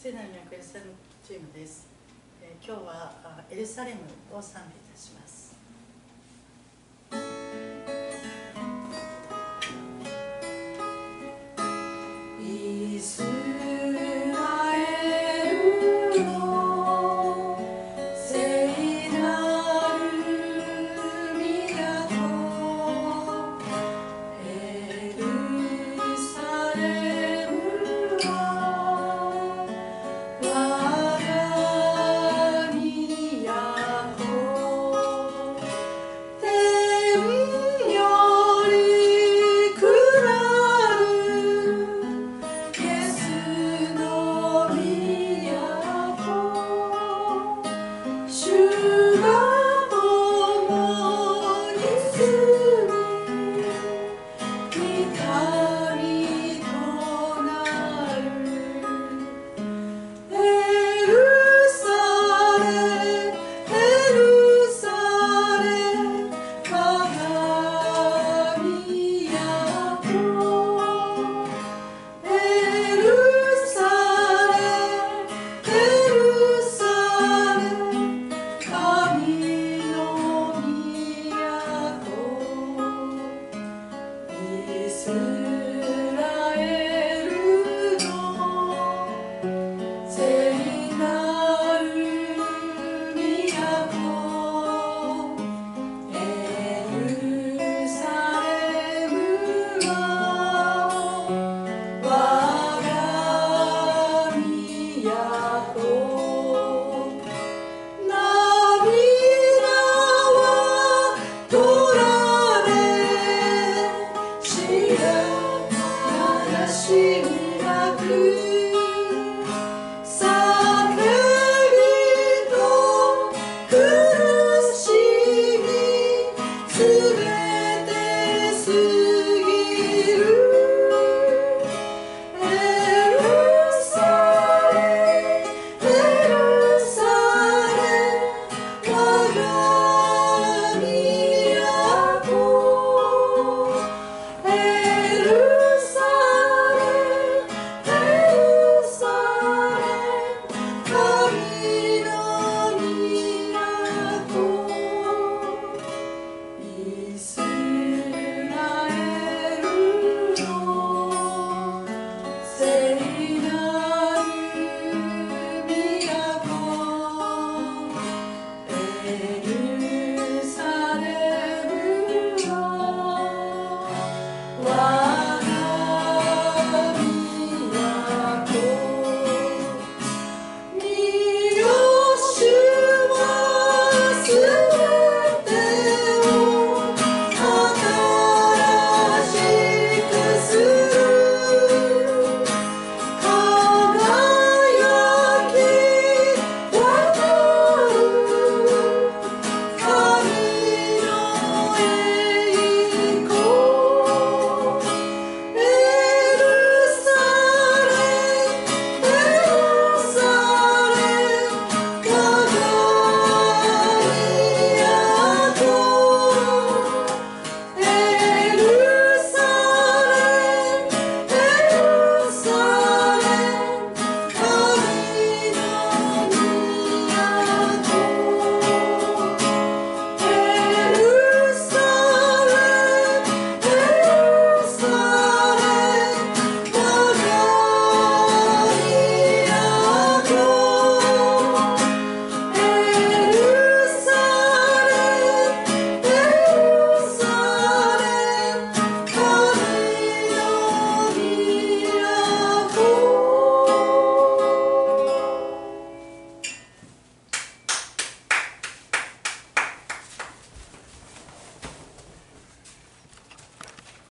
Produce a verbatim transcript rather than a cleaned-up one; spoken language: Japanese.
聖なる都エルサレムチームです。えー、今日はエルサレムを賛美いたします。イスラエルの聖なる都エルサレムは我が都天より下るイエスの都主が共に住み御神となるエルサレムエルサレム我が都エルサレムエルサレム神の都イスラエルの聖なる都エルサレムは我が都涙は取られ死が悲しみなく叫びと苦しみすべて過ぎるエルサレムエルサレム我が都エルサレムエルサレム神の都イスラエルの聖なる都エルサレムは